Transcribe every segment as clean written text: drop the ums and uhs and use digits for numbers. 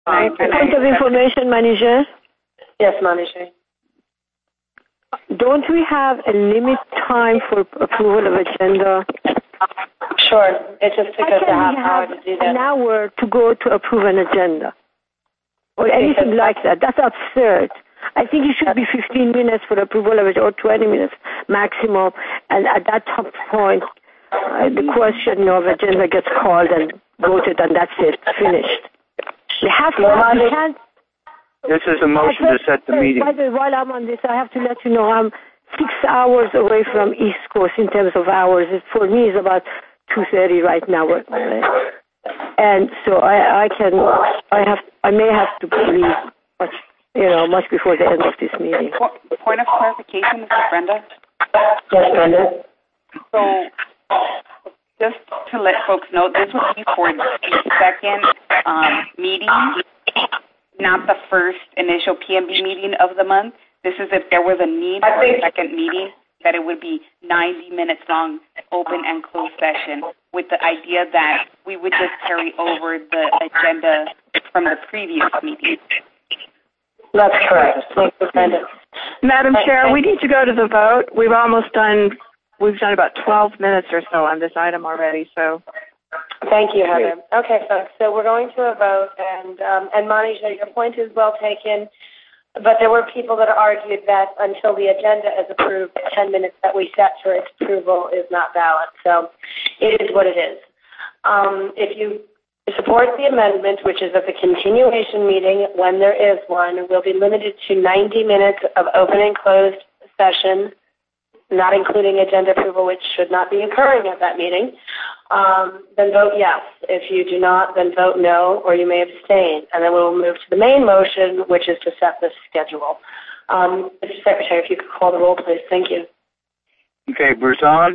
Point of information, Manager. Yes, Manager. Don't we have a limit time for approval of agenda? Sure. It just took us a half hour to do that. An hour to go to approve an agenda or anything like that. That's absurd. I think it should be 15 minutes for approval of it or 20 minutes maximum. And at that point, the question of agenda gets called and voted, and that's it, finished. We have to. This is a motion to set the meeting. By the way, while I'm on this, I have to let you know I'm 6 hours away from East Coast in terms of hours. For me, it's about 2:30 right now. And so I may have to leave much before the end of this meeting. Point of clarification, Mrs. Brenda? Yes, Brenda. So, just to let folks know, this would be for the second meeting, not the first initial PMB meeting of the month. This is if there was a need for a second meeting, that it would be 90 minutes long, open and closed session, with the idea that we would just carry over the agenda from the previous meeting. That's correct. Thank you, Brenda. Madam Chair, we need to go to the vote. We've done about 12 minutes or so on this item already, so. Thank you, Heather. Okay, folks, so we're going to a vote, and Monisha, your point is well taken, but there were people that argued that until the agenda is approved, the 10 minutes that we set for its approval is not valid. So it is what it is. If you support the amendment, which is that the continuation meeting, when there is one, will be limited to 90 minutes of open and closed session, not including agenda approval, which should not be occurring at that meeting, then vote yes. If you do not, then vote no, or you may abstain. And then we will move to the main motion, which is to set the schedule. Mr. Secretary, if you could call the roll, please. Thank you. Okay, Berzon.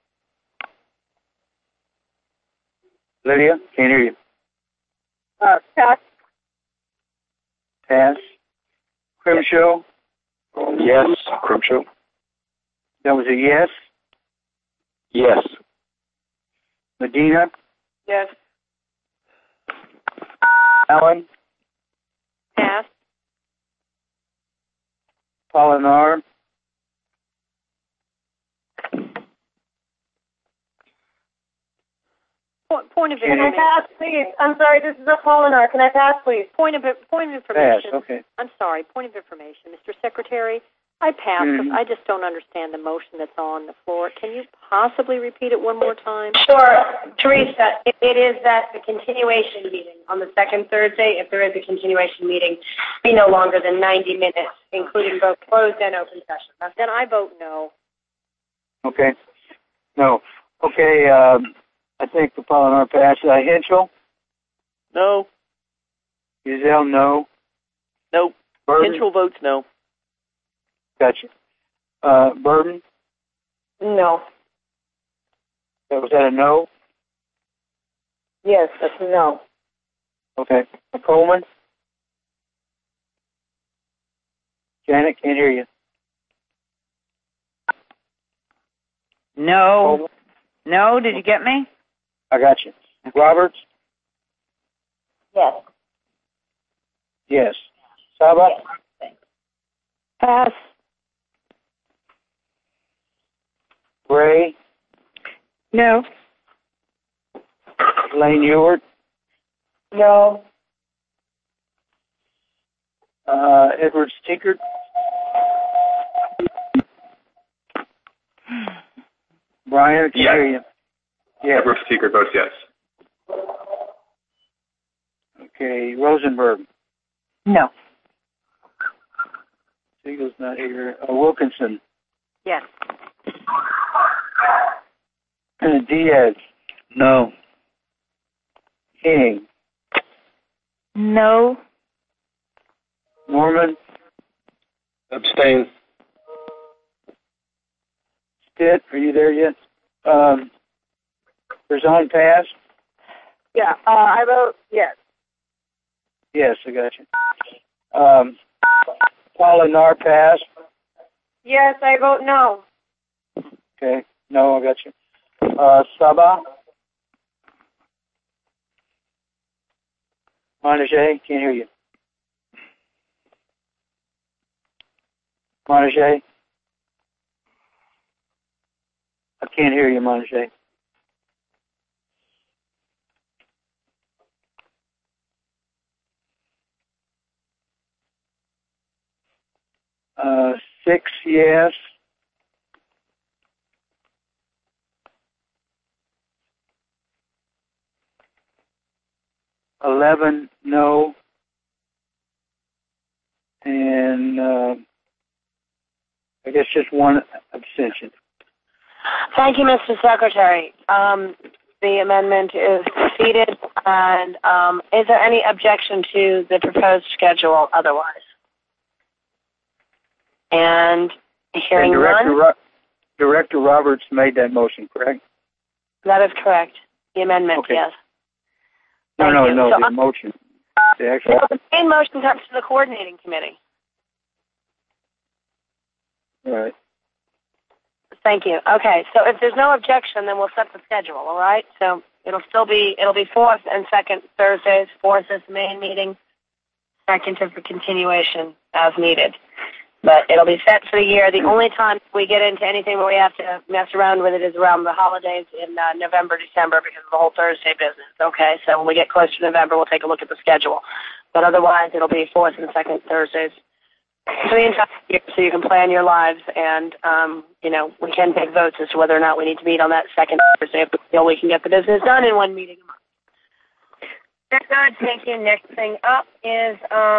Lydia, can't hear you. Pass. Pass. Crimshaw. Yes, Crimshaw. That was a yes. Yes. Medina. Yes. Allen. Pass. Polinar. Point of Can I pass, please? I'm sorry, this is a Polinar. Can I pass, please? Point of information. Pass, okay. I'm sorry, point of information. Mr. Secretary, I passed because I just don't understand the motion that's on the floor. Can you possibly repeat it one more time? Sure. Teresa, it is that the continuation meeting on the second Thursday, if there is a continuation meeting, be no longer than 90 minutes, including both closed and open session. Then I vote no. Okay. No. Okay, I think the Polinar passed. Henschel? No. Giselle, no. Nope. Henschel votes no. Gotcha. Burden? No. Was that a no? Yes, that's a no. Okay. Coleman? Janet, can't hear you. No. Coleman? No, did you get me? I got you. Roberts? Yes. Yes. Saba? Yes. Pass. Gray? No. Lane Ewart? No. Edward Stinkert? Brian, can you hear you? Yes. Edward Stinkert votes yes. Okay. Rosenberg? No. Siegel's not here. Wilkinson? Yes. Diaz? No. King? No. Norman? Abstain. Stitt, are you there yet? Berzon pass? Yeah, I vote yes. Yes, I got you. Polinar pass? Yes, I vote no. Okay. No, I got you. Saba? Montague, can't hear you. Montague? I can't hear you, Montague. Six, yes. 11, no. And I guess just one abstention. Thank you, Mr. Secretary. The amendment is defeated, and is there any objection to the proposed schedule otherwise? And hearing none. Director Roberts made that motion, correct? That is correct. The amendment, okay. Yes. No, so, the motion. The actual. The main motion comes to the coordinating committee. All right. Thank you. Okay, so if there's no objection, then we'll set the schedule, all right? So it'll be fourth and second Thursdays. Fourth is the main meeting. Second is the continuation as needed. But it'll be set for the year. The only time we get into anything where we have to mess around with it is around the holidays in November, December, because of the whole Thursday business, okay? So when we get close to November, we'll take a look at the schedule. But otherwise, it'll be fourth and second Thursdays for the entire year, so you can plan your lives, and, we can take votes as to whether or not we need to meet on that second Thursday if we feel we can get the business done in one meeting a month. Very good. Thank you. Next thing up is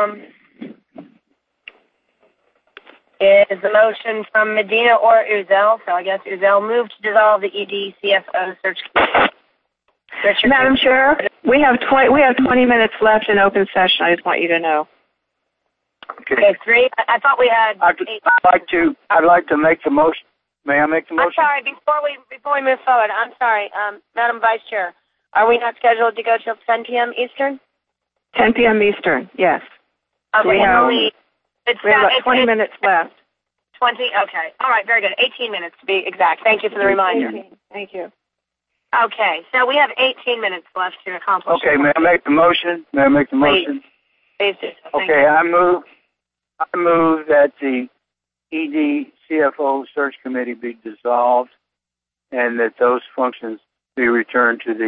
the motion from Medina or Uzel. So I guess Uzel moved to dissolve the ED-CFO search committee. Madam Chair, we have 20 minutes left in open session. I just want you to know. Okay, 3. I thought we had 8. I'd like to make the motion. May I make the motion? I'm sorry. Before we move forward, I'm sorry, Madam Vice Chair. Are we not scheduled to go till 10 p.m. Eastern? 10 p.m. Eastern. Yes. Okay. We have about 20 minutes left. 20. Okay. All right. Very good. 18 minutes to be exact. Thank you for the reminder. 18. Thank you. Okay. So we have 18 minutes left to accomplish. Okay. May I make the motion? Please do. Okay. I move that the ED CFO search committee be dissolved and that those functions be returned to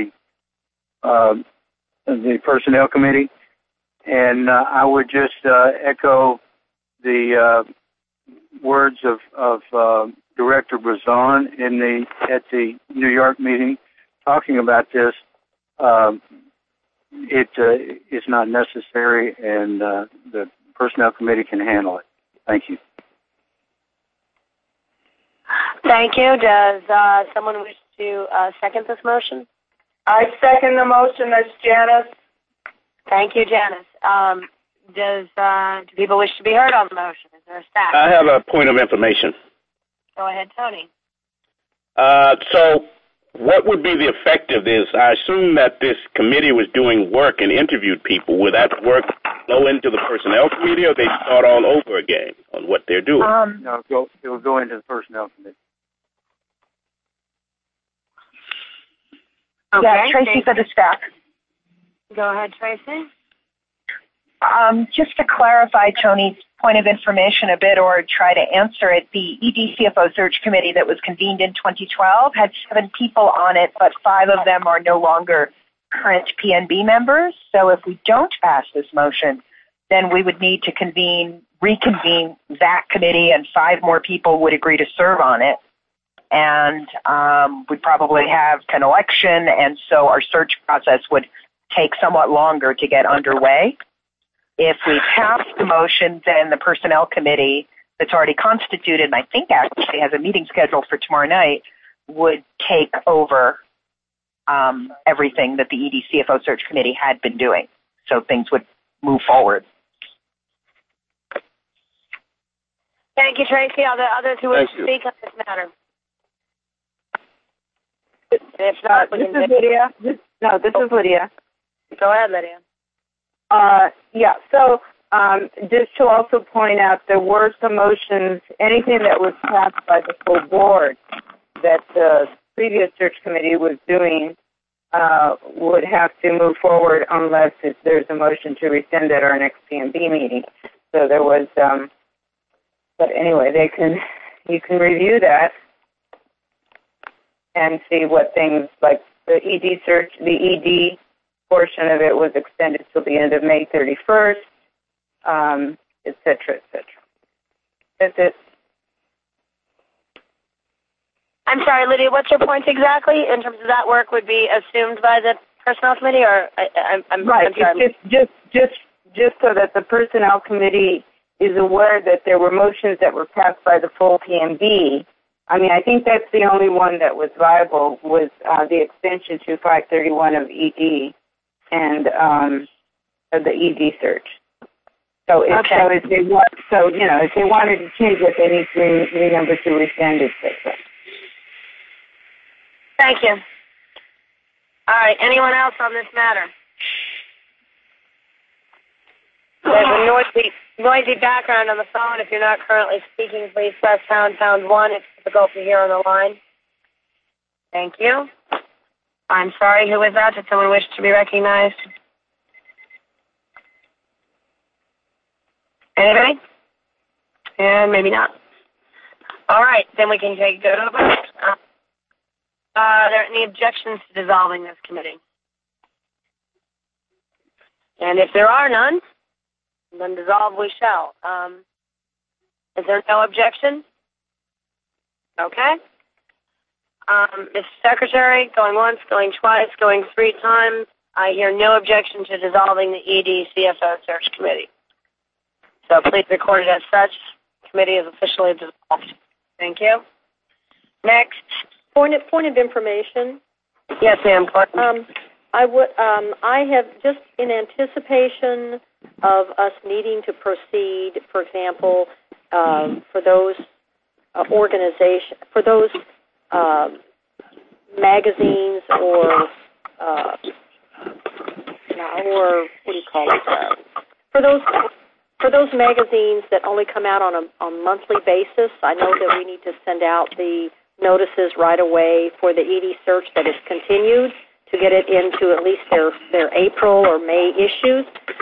the personnel committee. And I would just echo the words of Director Brazon at the New York meeting talking about this. It is not necessary, and the personnel committee can handle it. Thank you. Thank you. Does someone wish to second this motion? I second the motion. That's Janice. Thank you, Janice. Do people wish to be heard on the motion? Is there a staff? I have a point of information. Go ahead, Tony. So what would be the effect of this? I assume that this committee was doing work and interviewed people. Will that work go into the personnel committee, or they start all over again on what they're doing? No, it will go into the personnel committee. Okay. Yeah, Tracy for the staff. Go ahead, Tracy. Just to clarify Tony's point of information a bit, or try to answer it, the ED-CFO search committee that was convened in 2012 had 7 people on it, but 5 of them are no longer current PNB members. So if we don't pass this motion, then we would need to reconvene that committee, and 5 more people would agree to serve on it. And we'd probably have an election, and so our search process would take somewhat longer to get underway. If we pass the motion, then the personnel committee that's already constituted, and I think actually has a meeting scheduled for tomorrow night, would take over everything that the ED-CFO search committee had been doing. So things would move forward. Thank you, Tracy. Are there others who wish to speak on this matter? If not, this is Lydia. This is Lydia. Go ahead, Lydia. So just to also point out, there were some motions, anything that was passed by the full board that the previous search committee was doing would have to move forward unless there's a motion to rescind at our next PMB meeting. So there was, but anyway, you can review that and see what things like the ED search, the ED portion of it was extended till the end of May 31st, et cetera, et cetera. That's it. I'm sorry, Lydia, what's your point exactly in terms of that work would be assumed by the Personnel Committee, or I'm right. sorry. It's just so that the Personnel Committee is aware that there were motions that were passed by the full PMB. I mean, I think that's the only one that was viable was the extension to 531 of ED and of the ED search. So if they wanted to change it, they need to remember to rescind it. Thank you. All right. Anyone else on this matter? There's a noisy background on the phone. If you're not currently speaking, please press #1. It's difficult to hear on the line. Thank you. I'm sorry. Who was that? Did someone wish to be recognized? Anybody? And maybe not. All right. Then we can go to a vote. Are there any objections to dissolving this committee? And if there are none, then dissolve we shall. Is there no objection? Okay. Mr. Secretary, going once, going twice, going 3 times, I hear no objection to dissolving the ED CFO Search Committee. So please record it as such. The committee is officially dissolved. Thank you. Next. Point of information. Yes, ma'am. I have just in anticipation of us needing to proceed, for example, for those for those magazines or what do you call it? For those magazines that only come out on a monthly basis, I know that we need to send out the notices right away for the ED search that is continued to get it into at least their April or May issues.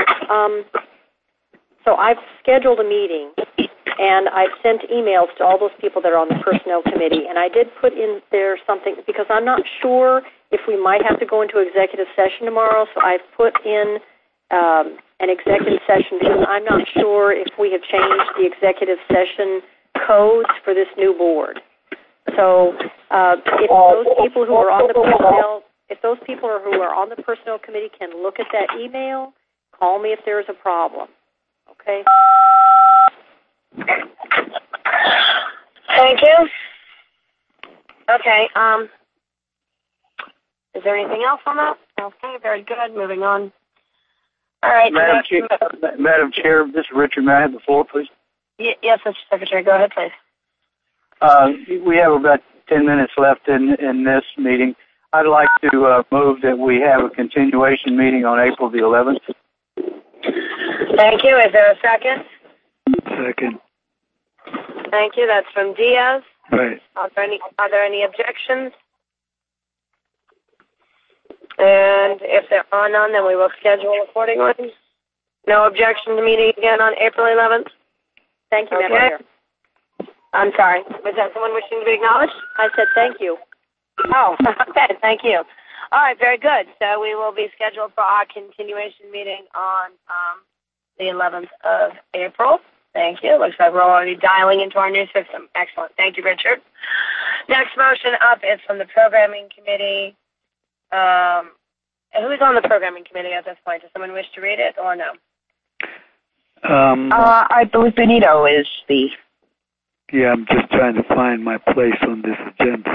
So I've scheduled a meeting, and I've sent emails to all those people that are on the Personnel Committee, and I did put in there something, because I'm not sure if we might have to go into executive session tomorrow, so I've put in an executive session because I'm not sure if we have changed the executive session codes for this new board. So if those people who are on the Personnel Committee can look at that email, call me if there is a problem. Okay? Thank you. Okay. Is there anything else on that? Okay, very good. Moving on. All right. Madam Chair, this is Richard. May I have the floor, please? Yes, Mr. Secretary. Go ahead, please. We have about 10 minutes left in this meeting. I'd like to move that we have a continuation meeting on April the 11th. Thank you. Is there a second? Second. Thank you. That's from Diaz. Right. Are there any objections? And if there are none, then we will schedule accordingly. No objection to meeting again on April 11th? Thank you, okay. Madam Chair. I'm sorry. Was that someone wishing to be acknowledged? I said thank you. Oh, okay. Thank you. All right, very good. So we will be scheduled for our continuation meeting on the 11th of April. Thank you. Looks like we're already dialing into our new system. Excellent. Thank you, Richard. Next motion up is from the Programming Committee. Who's on the Programming Committee at this point? Does someone wish to read it or no? I believe Benito is the... Yeah, I'm just trying to find my place on this agenda.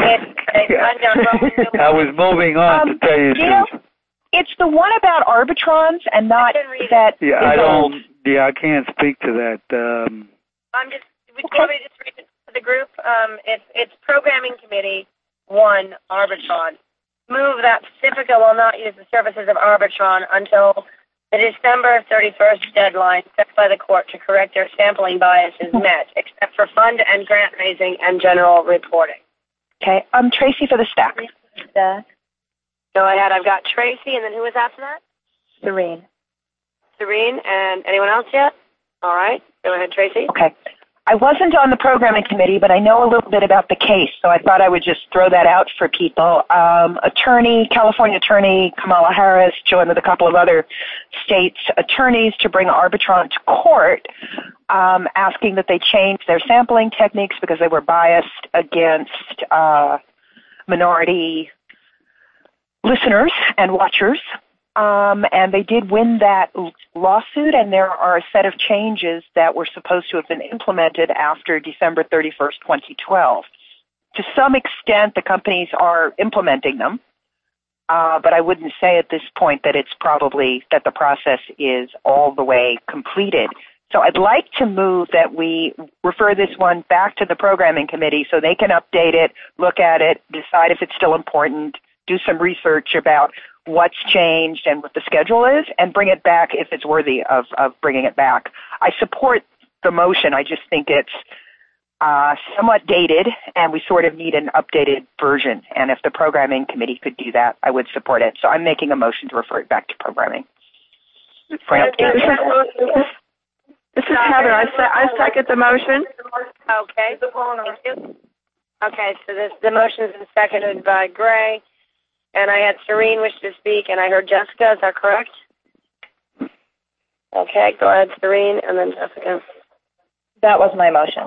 I was moving on to tell you the truth. It's the one about arbitrons and not that. Yeah, I can't speak to that. Would you want me to just read it to the group? It's Programming Committee 1, Arbitron. Move that Pacifica will not use the services of Arbitron until the December 31st deadline set by the court to correct their sampling bias is met, except for fund and grant raising and general reporting. Okay. Tracy for the stack. Go ahead. I've got Tracy, and then who was after that? Serene. Serene, and anyone else yet? All right. Go ahead, Tracy. Okay. I wasn't on the programming committee, but I know a little bit about the case, so I thought I would just throw that out for people. California attorney Kamala Harris joined with a couple of other states' attorneys to bring Arbitron to court, asking that they change their sampling techniques because they were biased against minority listeners and watchers. And they did win that lawsuit, and there are a set of changes that were supposed to have been implemented after December 31st, 2012. To some extent, the companies are implementing them, but I wouldn't say at this point that it's probably that the process is all the way completed. So I'd like to move that we refer this one back to the programming committee so they can update it, look at it, decide if it's still important, do some research about what's changed and what the schedule is, and bring it back if it's worthy of bringing it back. I support the motion. I just think it's somewhat dated, and we sort of need an updated version. And if the programming committee could do that, I would support it. So I'm making a motion to refer it back to programming. This is Heather. I second the motion. Okay. Thank you. Okay, so the motion has been seconded by Gray. And I had Serene wish to speak, and I heard Jessica. Is that correct? Okay, go ahead, Serene, and then Jessica. That was my motion.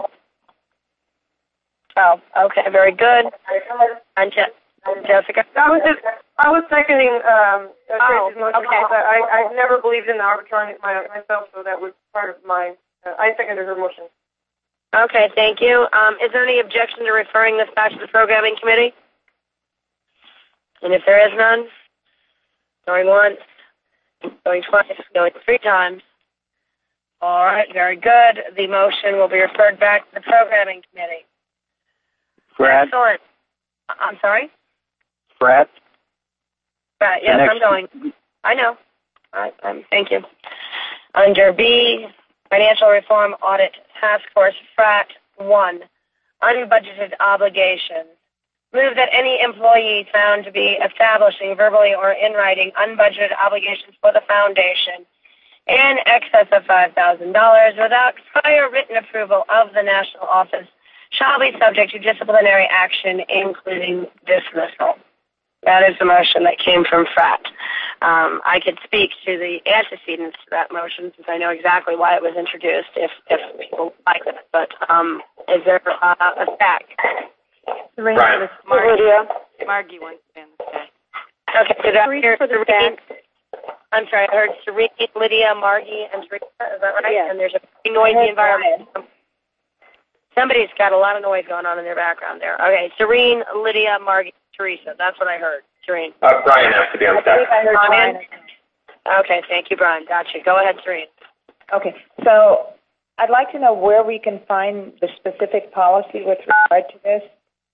Oh, okay, very good. And Jessica? I was seconding Tracy's motion. Okay. I never believed in the Arbitron myself, so that was part of my. I seconded her motion. Okay, thank you. Is there any objection to referring this back to the programming committee? And if there is none, going once, going twice, going 3 times. All right, very good. The motion will be referred back to the programming committee. Brad? Excellent. I'm sorry? Brad? Brad, yes, I'm going. I know. Thank you. Under B, Financial Reform Audit Task Force, FRAT 1, unbudgeted obligations. Move that any employee found to be establishing verbally or in writing unbudgeted obligations for the foundation in excess of $5,000 without prior written approval of the national office shall be subject to disciplinary action, including dismissal. That is the motion that came from FRAT. I could speak to the antecedents to that motion since I know exactly why it was introduced if people like it. But is there a stack? Right. Margie wants to stand the stack. Okay, did I hear Serene? I'm sorry, I heard Serene, Lydia, Margie, and Teresa. Is that right? Yes. And there's a pretty noisy environment. Somebody's got a lot of noise going on in their background there. Okay, Serene, Lydia, Margie, Teresa. That's what I heard. Serene. Brian has to be on staff. Brian. Okay, thank you, Brian. Gotcha. Go ahead, Serene. Okay, so I'd like to know where we can find the specific policy with regard to this.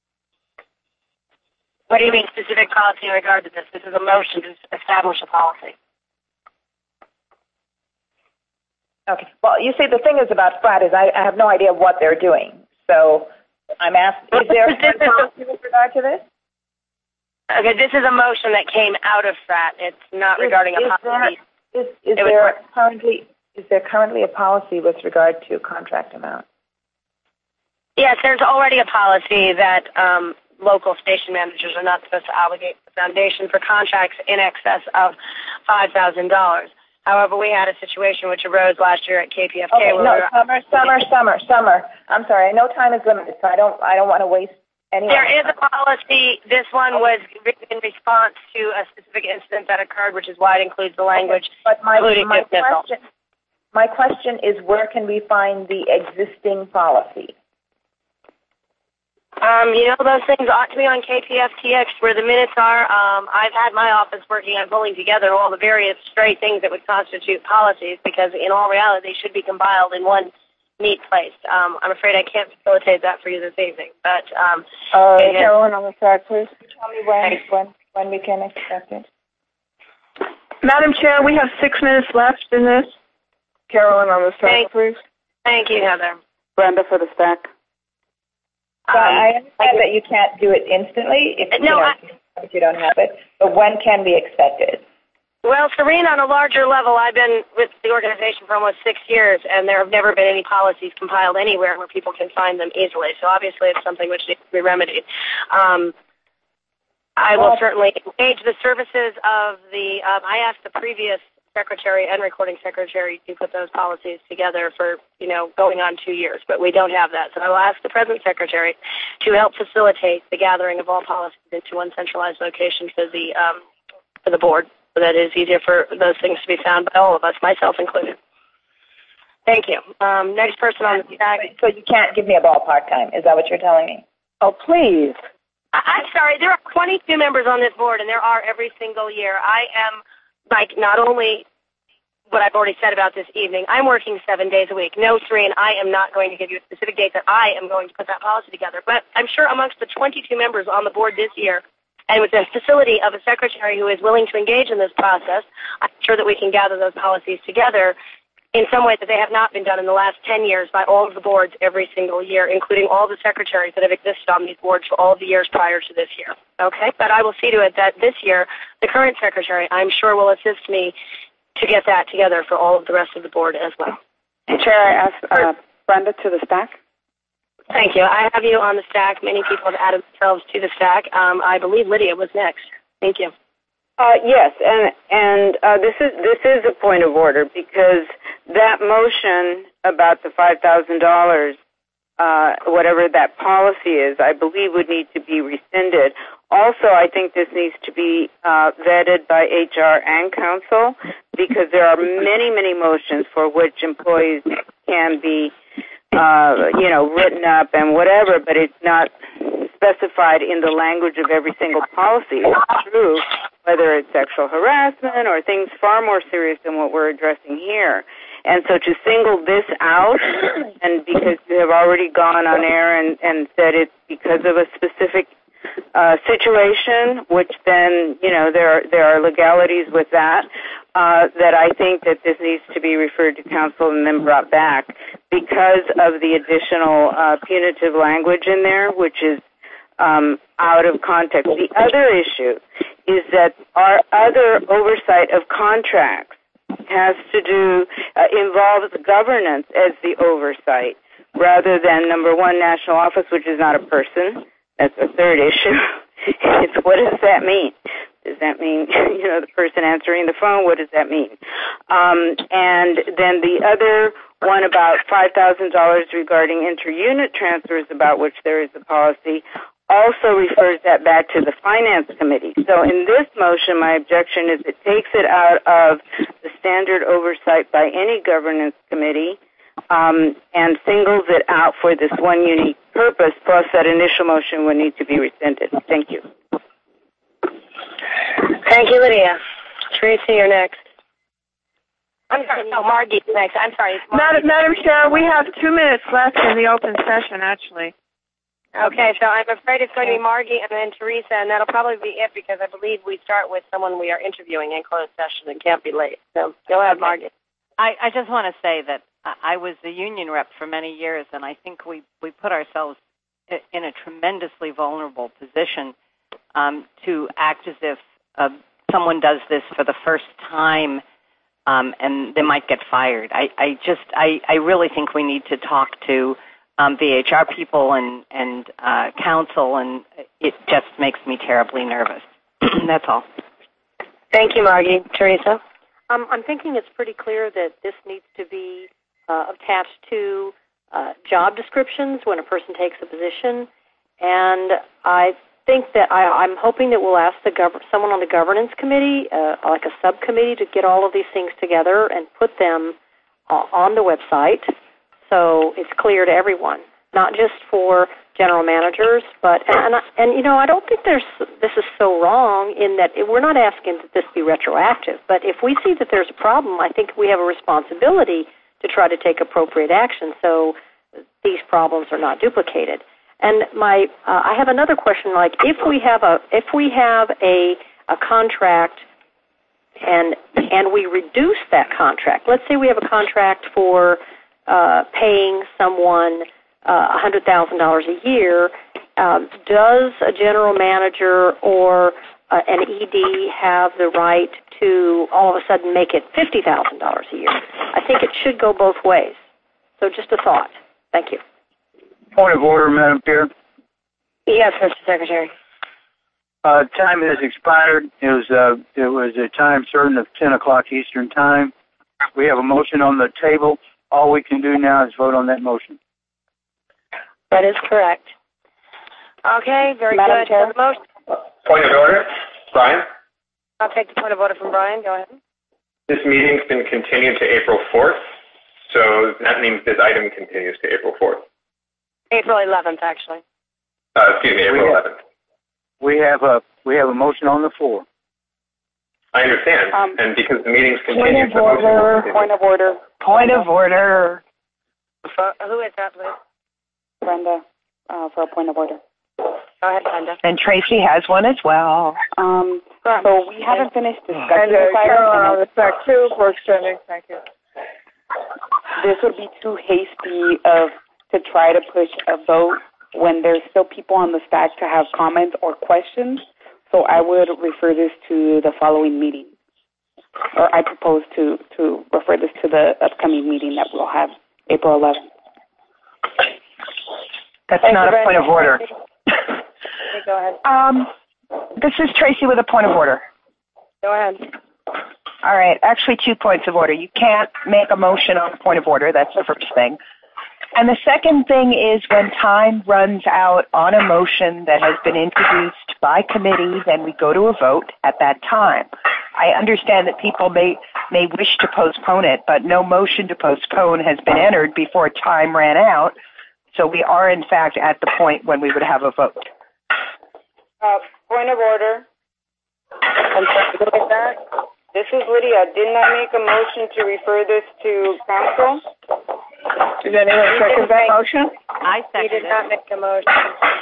What do you mean specific policy in regard to this? This is a motion to establish a policy. Okay. Well, you see, the thing is about FRAT is I have no idea what they're doing. So I'm asking, is there a policy with regard to this? Okay, this is a motion that came out of FRAT. It's not regarding a policy. Is there currently a policy with regard to contract amount? Yes, there's already a policy that local station managers are not supposed to obligate the foundation for contracts in excess of $5,000. However, we had a situation which arose last year at KPFK. Okay, Summer. I'm sorry. I know time is limited, so I don't want to waste any. There is a policy. This one was written in response to a specific incident that occurred, which is why it includes the language, but my dismissal. My question is, where can we find the existing policy? Those things ought to be on KPFTX where the minutes are. I've had my office working on pulling together all the various stray things that would constitute policies because in all reality they should be compiled in one neat place. I'm afraid I can't facilitate that for you this evening. But Carolyn, on the track, please. Tell me when we can expect it. Madam Chair, we have 6 minutes left in this. Carolyn, on the track, please. Thank you, Heather. Brenda for the stack. I understand that you can't do it instantly. if you don't have it, but when can we expect it? Well, Serene, on a larger level, I've been with the organization for almost 6 years, and there have never been any policies compiled anywhere where people can find them easily. So obviously it's something which needs to be remedied. I will certainly engage the services of the, I asked the previous secretary and recording secretary to put those policies together for, going on 2 years, but we don't have that. So I will ask the present secretary to help facilitate the gathering of all policies into one centralized location for the board, so that it is easier for those things to be found by all of us, myself included. Thank you. Next person on the stack. So you can't give me a ballpark time. Is that what you're telling me? Oh, please. I'm sorry. There are 22 members on this board, and there are every single year. I am, not only what I've already said about this evening, I'm working 7 days a week. No, Serene, I am not going to give you a specific date that I am going to put that policy together. But I'm sure amongst the 22 members on the board this year, and with the facility of a secretary who is willing to engage in this process, I'm sure that we can gather those policies together in some way that they have not been done in the last 10 years by all of the boards every single year, including all the secretaries that have existed on these boards for all of the years prior to this year. Okay? But I will see to it that this year, the current secretary, I'm sure, will assist me to get that together for all of the rest of the board as well. Chair, I ask Brenda to the stack. Thank you. I have you on the stack. Many people have added themselves to the stack. I believe Lydia was next. Thank you. Yes, and this is a point of order, because that motion about the $5,000, whatever that policy is, I believe would need to be rescinded. Also, I think this needs to be vetted by HR and council, because there are many, many motions for which employees can be, written up and whatever, but it's not specified in the language of every single policy. It's true, whether it's sexual harassment or things far more serious than what we're addressing here. And so to single this out, and because you have already gone on air and said it's because of a specific situation, which then, there are legalities with that, that I think that this needs to be referred to council and then brought back because of the additional punitive language in there, which is out of context. The other issue is that our other oversight of contracts has to do, involves governance as the oversight, rather than, number one, national office, which is not a person. That's the third issue. It's what does that mean? Does that mean, the person answering the phone? What does that mean? And then the other one about $5,000 regarding inter-unit transfers, about which there is a policy, also refers that back to the Finance Committee. So in this motion, my objection is it takes it out of the standard oversight by any governance committee and singles it out for this one unique purpose, plus that initial motion would need to be rescinded. Thank you. Thank you, Lydia. Tracy, you're next. I'm sorry. No, Margie's next. I'm sorry. Madam Chair, we have 2 minutes left in the open session, actually. Okay, so I'm afraid it's going to be Margie and then Teresa, and that'll probably be it because I believe we start with someone we are interviewing in closed session and can't be late. So go ahead, Margie. I just want to say that I was the union rep for many years, and I think we put ourselves in a tremendously vulnerable position to act as if someone does this for the first time and they might get fired. I really think we need to talk to the HR people and council, and it just makes me terribly nervous. That's all. Thank you, Margie. Teresa? I'm thinking it's pretty clear that this needs to be attached to job descriptions when a person takes a position, and I think that I'm hoping that we'll ask someone on the governance committee, like a subcommittee, to get all of these things together and put them on the website so it's clear to everyone, not just for general managers, but and I don't think this is so wrong in that we're not asking that this be retroactive, but if we see that there's a problem, I think we have a responsibility to try to take appropriate action so these problems are not duplicated. And I have another question. Like, if we have a contract and we reduce that contract, let's say we have a contract for paying someone $100,000 a year, does a general manager or an ED have the right to all of a sudden make it $50,000 a year? I think it should go both ways. So just a thought. Thank you. Point of order, Madam Chair. Yes, Mr. Secretary. Time has expired. It was a time certain of 10 o'clock Eastern Time. We have a motion on the table. All we can do now is vote on that motion. That is correct. Okay, very Madam good. Chair. So the motion. Point of order. Brian? I'll take the point of order from Brian. Go ahead. This meeting's been continued to April 4th, so that means this item continues to April 4th. April 11th, actually. Excuse me, April 11th. We have a motion on the floor. I understand, and because the meeting's Point continued, of order. Point of order. Point of order. Who is that, please? Brenda, for a point of order. Go ahead, Brenda. And Tracy has one as well. So we haven't finished discussing And this item. Carolyn on the track too for extending. Thank you. This would be too hasty to try to push a vote when there's still people on the stack to have comments or questions. So I would refer this to the following meeting. Or I propose to refer this to the upcoming meeting that we'll have April 11th. That's not a point of order. Okay, go ahead. This is Tracy with a point of order. Go ahead. All right, actually 2 points of order. You can't make a motion on a point of order. That's the first thing. And the second thing is when time runs out on a motion that has been introduced by committee, then we go to a vote at that time. I understand that people may wish to postpone it, but no motion to postpone has been entered before time ran out. So we are, in fact, at the point when we would have a vote. Point of order. I'm sorry, who is that? This is Lydia. Didn't I make a motion to refer this to council? Did anyone second that motion? I He second did not make a motion.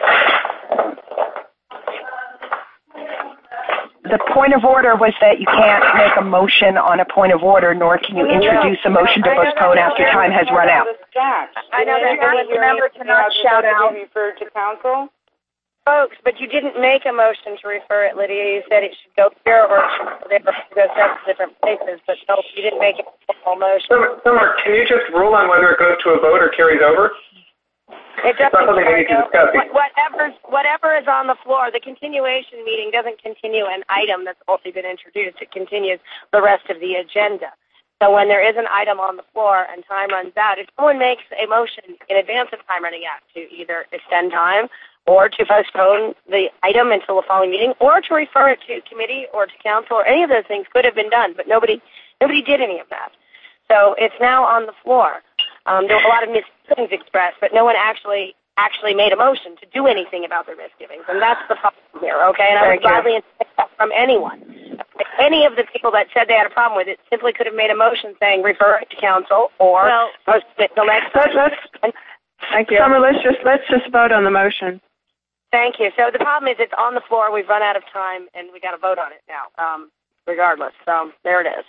The point of order was that you can't make a motion on a point of order, nor can you introduce a motion to postpone after time has run out. I know that, but remember to not shout out. Referred to council? Folks, but you didn't make a motion to refer it, Lydia. You said it should go here or it should go there, go several different places, but no, you didn't make a formal motion. Summer, can you just rule on whether it goes to a vote or carries over? It It's not something we need to discuss. Whatever is on the floor, the continuation meeting doesn't continue an item that's already been introduced. It continues the rest of the agenda. So when there is an item on the floor and time runs out, if someone makes a motion in advance of time running out to either extend time or to postpone the item until the following meeting or to refer it to committee or to council or any of those things could have been done, but nobody did any of that. So it's now on the floor. There were a lot of misgivings expressed, but no one actually made a motion to do anything about their misgivings, and that's the problem here, okay? And I would gladly insist that from anyone. Any of the people that said they had a problem with it simply could have made a motion saying refer it to council or post it till next time. Thank you. Summer, let's just vote on the motion. Thank you. So the problem is it's on the floor. We've run out of time, and we got to vote on it now, regardless. So there it is.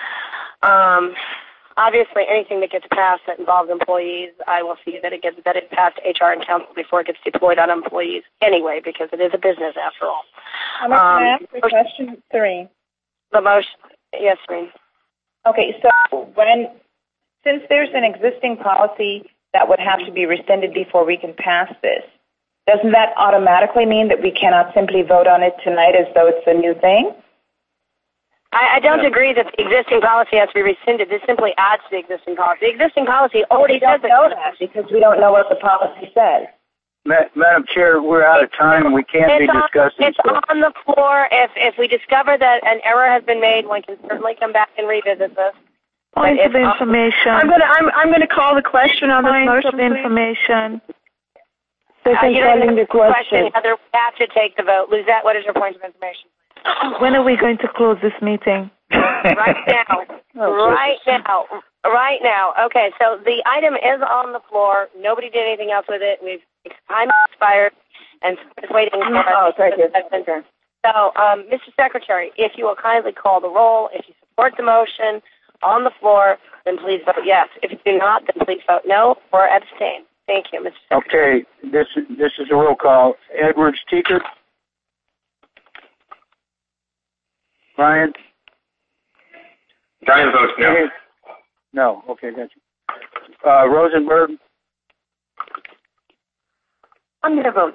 Obviously, anything that gets passed that involves employees, I will see that it gets vetted past HR and council before it gets deployed on employees anyway, because it is a business after all. Can I ask for question 3? The motion, yes, Reen. Okay, so since there's an existing policy that would have to be rescinded before we can pass this, doesn't that automatically mean that we cannot simply vote on it tonight as though it's a new thing? I don't agree that the existing policy has to be rescinded. This simply adds to the existing policy. The existing policy already says know that because we don't know what the policy says. Madam Chair, we're out of time. We can't be discussing. It's on the floor. If we discover that an error has been made, one can certainly come back and revisit this. Point of information. I'm gonna call the question on this motion. Point of information. You don't need the question, Heather. We have to take the vote. Lizette, what is your point of information? When are we going to close this meeting? Right now. Right now. Okay, so the item is on the floor. Nobody did anything else with it. Time expired, and it's waiting for us. Oh, thank you. So, Mr. Secretary, if you will kindly call the roll. If you support the motion on the floor, then please vote yes. If you do not, then please vote no or abstain. Thank you, Mr. Secretary. Okay, this is a roll call. Edwards Teacher. Brian? Brian votes no. No. Okay, gotcha. Rosenberg? I'm going to vote.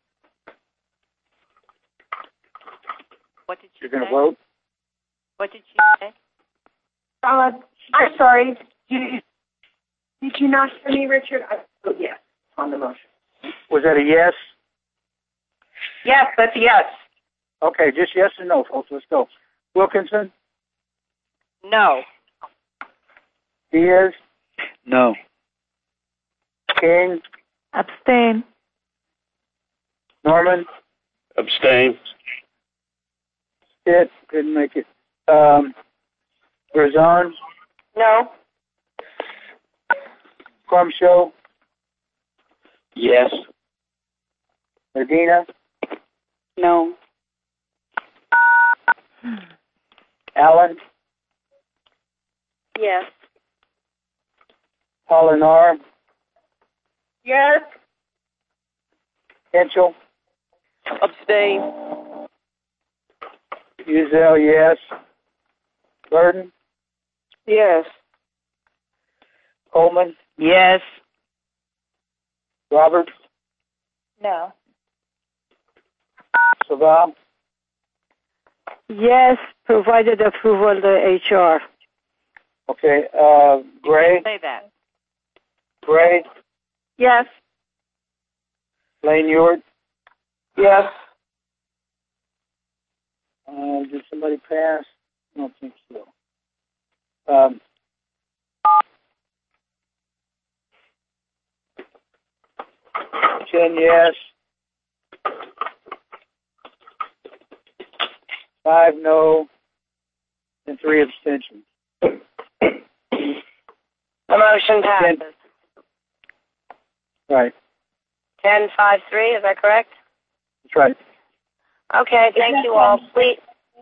What did she You're going to say? vote? What did she say? I'm sorry. Did you not hear me, Richard? I vote yes on the motion. Was that a yes? Yes, that's a yes. Okay, just yes or no, folks. Let's go. Wilkinson? No. Diaz? No. King? Abstain. Norman? Abstain. Stitt? Couldn't make it. Berzon? No. Crumshow? Yes. Medina? No. Allen? Yes. Polinar? Yes. Henschel? Abstain. Uzel, yes. Burden? Yes. Coleman? Yes. Roberts? No. Saval? Yes, provided approval the HR. Okay, Gray? Say that. Gray? Yes. Lane Ewart? Yes. Did somebody pass? I don't think so. Chen, yes. 5 no, and 3 abstentions. The motion passes. Right. 10-5-3, is that correct? That's right. Okay, thank you all. Please.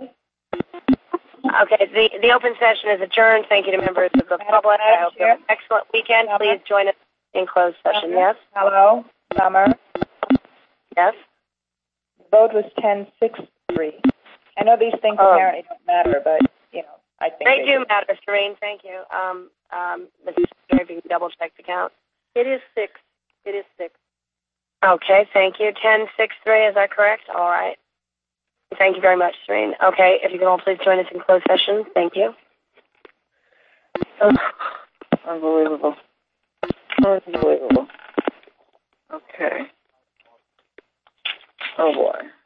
Okay, the open session is adjourned. Thank you to members of the public. I hope you have an excellent weekend. Please join us in closed session. Yes? Hello, Summer. Yes? The vote was 10-6-3. I know these things apparently don't matter, but, I think They do matter, Serene. Thank you. Mr. Secretary, if you can double check the count. It is 6. It is 6. Okay, thank you. 10-6-3, is that correct? All right. Thank you very much, Serene. Okay, if you can all please join us in closed session. Thank you. Unbelievable. Unbelievable. Okay. Oh, boy.